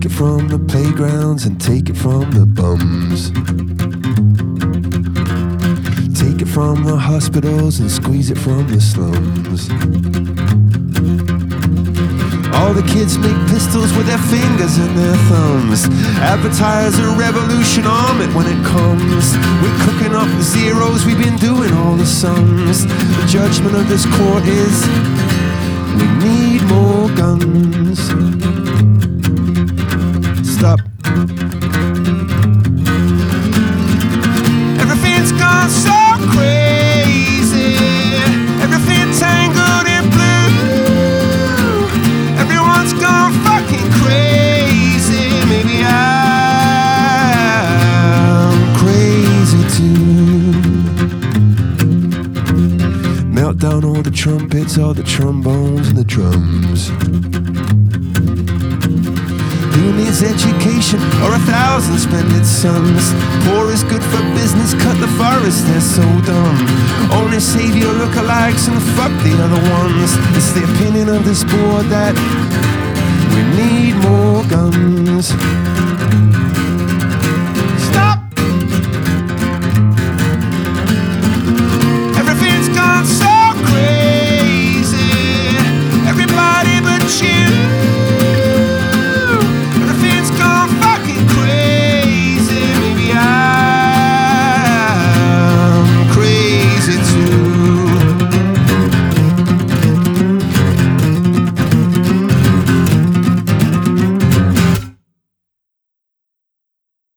Take it from the playgrounds and take it from the bums. Take it from the hospitals and squeeze it from the slums. All the kids make pistols with their fingers and their thumbs. Advertise a revolution, arm it when it comes. We're cooking up the zeros, we've been doing all the sums. The judgment of this court is we need more guns. Stop. Everything's gone so crazy. Everything tangled in blue. Everyone's gone fucking crazy. Maybe I'm crazy too. Melt down all the trumpets, all the trombones and the drums. Who needs education or 1,000 splendid sons? Poor is good for business, cut the forest, they're so dumb. Only save your lookalikes and fuck the other ones. It's the opinion of this board that we need more guns.